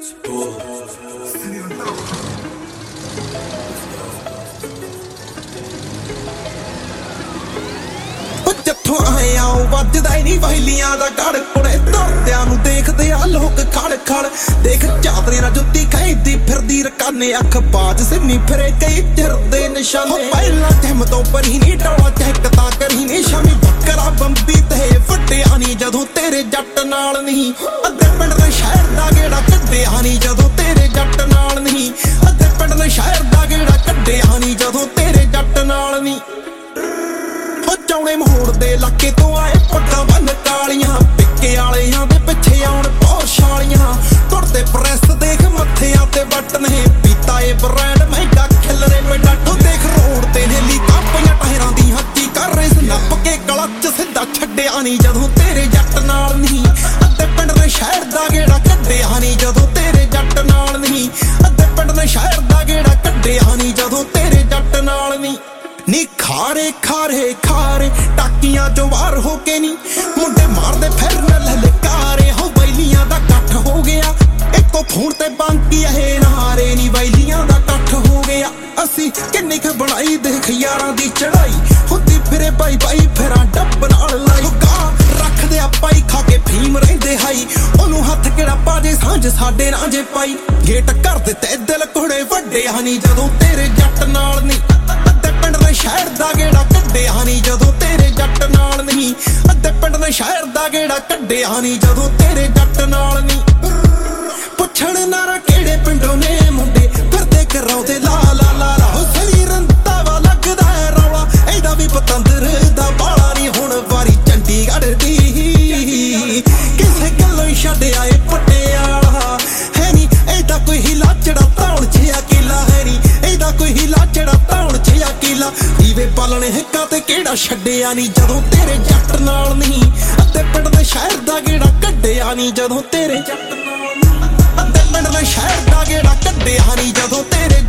ਜਿੱਥੋਂ ਆਏ ਆ ਉਹ ਵੱਜਦਾ ਹੀ ਨਹੀਂ ਵਹਿਲੀਆਂ ਦਾ ਗੜ ਕੁੜੇ ਧਰਦਿਆਂ ਨੂੰ ਦੇਖਦੇ ਆ ਲੋਕ ਖੜ ਖੜ ਦੇਖ ਚਾਦਰੇ ਨਾਲ ਜੁੱਤੀ ਖੈਂਦੀ ਫਿਰਦੀ ਰਕਾਨੇ ਅੱਖ ਬਾਜ ਸਿੰਨੀ ਫਿਰੇ ਕਈ ਚਿਰਦੇ ਨਿਸ਼ਾਨੇ ਪਹਿਲਾਂ ਟਿਮ ਤੋਂ ਪਰੀ ਨਹੀਂ ਡੋਲਾ ਚੈੱਕ ਤਾਂ ਕਰੀ ਨਹੀਂ ਸ਼ਮੀ ਬੱਕਰਾ ਬੰਬੀ ਤੇ ਵੱਡਿਆ ਨਹੀਂ ਜਦੋਂ ਤੇਰੇ ਜੱਟ ਨਾਲ ਨਹੀਂ ਅੱਧੇ ਪਿੰਡ ਦੇ ਸ਼ਹਿਰ ਦਾ ਗੇੜਾ ਕੱਢਿਆ ਨਹੀਂ ਜਦੋਂ ਤੇਰੇ ਜੱਟ ਨਾਲ ਨਹੀਂ ਅੱਧੇ ਪਿੰਡ ਦੇ ਸ਼ਹਿਰ ਦਾ ਗੇੜਾ ਕੱਢਿਆ ਨਹੀਂ ਜਦੋਂ ਤੇਰੇ ਜੱਟ ਨਾਲ ਨਹੀਂ ਚੌਣੇ ਮੋੜ ਦੇ ਇਲਾਕੇ ਤੋਂ ਆਏ ਪੱਗਾਂ ਬੰਨ ਕਾਲੀਆਂ ਪਿੱਕੇ ਵਾਲਿਆਂ ਦੇ ਪਿੱਛੇ ਆਉਣ ਪੌਰਸ਼ਾਲੀਆਂ ਤੁਰਦੇ ਪ੍ਰੈਸ ਦੇਖ ਮੱਥਿਆਂ ਤੇ ਵੱਟ ਨੇ ਪੀਤਾ ਏ ਬ੍ਰਾਂਡ ਮਹਿੰਗਾ ਖਿਲਰੇ ਮੇਡਾ ਟੋ ਦੇਖ ਰੋਡ ਤੇ ਨੇਲੀ ਕਾਪੀਆਂ ਟਾਇਰਾਂ ਦੀ ਹੱਥੀ ਕਰ ਰਹੇ ਨੱਪ ਕੇ ਕਲੱਚ ਸਿੱਧਾ ਛੱਡਿਆ ਨਹੀਂ ਜਦੋਂ ਤੇਰੇ ਜੱਟ ਨਾਲ ਨਹੀਂ ਅੱਧੇ ਪਿੰਡ ਦੇ ਸ਼ਹਿਰ ਦਾ ਗੇੜਾ ਕੱਢਿਆ ਨਹੀਂ ਜਦੋਂ ਤੇਰੇ ਜੱਟ ਨਾਲ ਨਹੀਂ ਅੱਧੇ ਪਿੰਡ ਦੇ ਸ਼ਹਿਰ ਦਾ ਗੇੜਾ ਕੱਢਿਆ ਨਹੀਂ ਜਦੋਂ ਤੇਰੇ ਜੱਟ ਨਾਲ ਨਹੀਂ ਨੀ ਖਾਰੇ ਖਾਰੇ ਖਾਰੇ ਟਾਕੀਆਂ ਚੋਂ ਵਾਰ ਹੋ ਕੇ ਨੀ ਮੁੰਡੇ ਮਾਰਦੇ ਫਿਰਨ ਲਲਕਾਰੇ ਹੋ ਬੈਲੀਆਂ ਦਾ ਇਕੱਠ ਹੋ ਗਿਆ ਇੱਕੋ ਫੋਨ ਤੇ ਬਾਂਕੀ ਇਹ ਨਾਰੇ ਨੀ ਬੈਲੀਆਂ ਦਾ ਇਕੱਠ ਹੋ ਗਿਆ ਅਸੀਂ ਕਿੰਨੀ ਕੁ ਬਣਾਈ ਦੇਖ ਯਾਰਾਂ ਦੀ ਚੜਾਈ ਹੁੰਦੀ ਫਿਰੇ ਬਾਈ ਬਾਈ ਫਿਰਾਂ ਡੱਬ ਨਾਲ ਲਾਈ ਗਾ ਰੱਖਦੇ ਆ ਪਾਈ ਖਾ ਕੇ ਫੀਮ ਰਹਿੰਦੇ ਹਾਈ ਉਹਨੂੰ ਹੱਥ ਕਿਹੜਾ ਪਾਜੇ ਸਾਂਝ ਸਾਡੇ ਨਾਲ ਜੇ ਪਾਈ ਗੇਟ ਕਰ ਦਿੱਤੇ ਦਿਲ ਕੋੜੇ ਵੱਡੇ ਹਨੀ ਜਦੋਂ ਤੇਰੇ ਜੱਟ ਨਾਲ ਨਹੀਂ ਪਿੰਡ ਦੇ ਸ਼ਹਿਰ ਦਾ ਗੇੜਾ ਕੱਢਿਆ ਨਹੀਂ ਜਦੋਂ ਤੇਰੇ ਜੱਟ ਨਾਲ ਨਹੀਂ ਅੱਧੇ ਪਿੰਡ ਦੇ ਸ਼ਹਿਰ ਦਾ ਗੇੜਾ ਕੱਢਿਆ ਨਹੀਂ ਜਦੋਂ ਤੇਰੇ ਜੱਟ ਨਾਲ ਨਹੀਂ ਪੁੱਛਣ ਨਾਰਾ ਕਿਹੜੇ ਪਿੰਡੋਂ ਨੇ ਮੁੰਡੇ ਫਿਰਦੇ ਕਰਾਉਂਦੇ ਲਾ ਲਾ ਲਾ ਲਾ ਹੋ ਸਰੀਰਨ ਤਾਵਾ ਲੱਗਦਾ ਹੈ ਰੌਲਾ ਇਹਦਾ ਵੀ ਪਤੰਦਰ ਦਾ ਬਾਲਾ ਨਹੀਂ ਹੁਣ ਵਾਰੀ ਚੰਡੀਗੜ੍ਹ ਦੀ ਕਿਸੇ ਗੱਲੋਂ ਛੱਡ ਆਏ ਪਟਿਆਲਾ ਹੈ ਨੀ ਇਹਦਾ ਕੋਈ ਹਿਲਾ ਚੜਾ ਧੌਣ ਜਿਹਾ ਕਿਲਾ ਹੈ ਨੀ ਇਹਦਾ ਕੋਈ ਹਿਲਾ ਚੜਾ ਧੌਣ ਜਿਹਾ ਕਿਲਾ ਦੀਵੇ ਪਾਲਣੇ ਹਿੱਕਾਂ ਤੇ ਕਿਹੜਾ ਛੱਡਿਆ ਨਹੀਂ ਜਦੋਂ ਤੇਰੇ ਜੱਟ ਨਾਲ ਨਹੀਂ ਅੱਧੇ ਪਿੰਡ ਦੇ ਸ਼ਹਿਰ ਦਾ ਗੇੜਾ ਕੱਢਿਆ ਨਹੀਂ ਜਦੋਂ ਤੇਰੇ ਜੱਟ ਨਾਲ ਅੱਧੇ ਪਿੰਡ ਦੇ ਸ਼ਹਿਰ ਦਾ ਗੇੜਾ ਕੱਢਿਆ ਨਹੀਂ ਜਦੋਂ ਤੇਰੇ